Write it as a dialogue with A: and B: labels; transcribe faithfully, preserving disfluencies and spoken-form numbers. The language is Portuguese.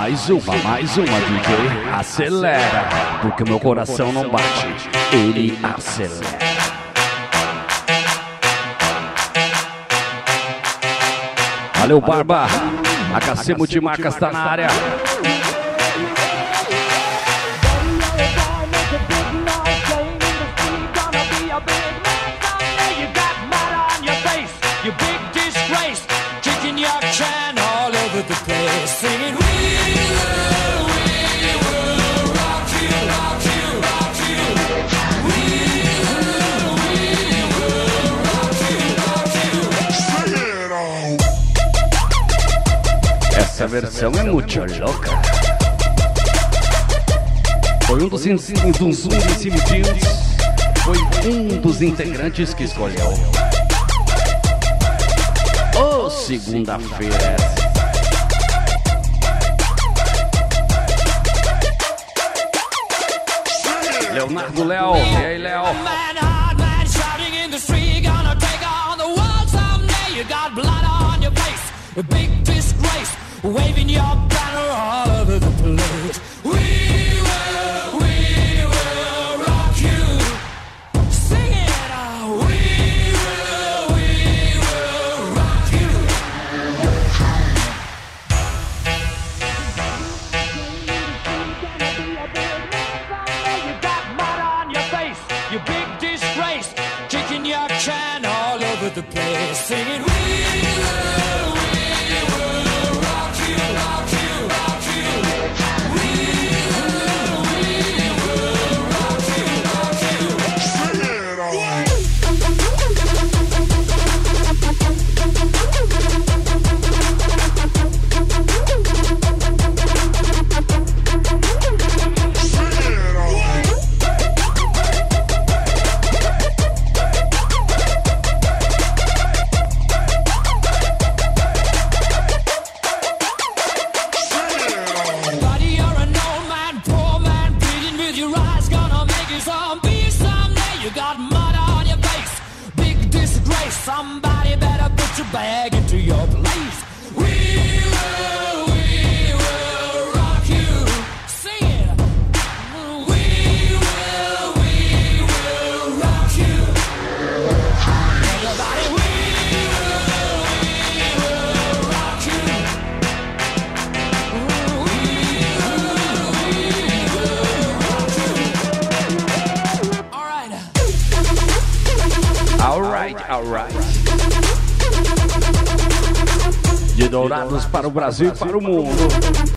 A: Mais uma, mais uma, D J. Acelera, porque meu coração não bate, ele acelera. Valeu, Barba. H C Multimarcas tá na área. Essa versão é muito louca. Foi um dos indecididos. Foi um dos integrantes que escolheu. Ô, segunda-feira. Leonardo Léo. E aí, Léo?
B: Waving your banner all over the place. We will, we will rock you. Sing it out. We will, we will rock you. You got mud on your face, you big disgrace, kicking your can all over the place. Singing, we will, we will. Somebody better put your bag into your place. We will, we will rock you. Sing it. We will, we will rock you. Everybody, we will, we will rock you. We will, we will rock you. All right.
A: All right, all right. De Dourados para o Brasil e para o mundo.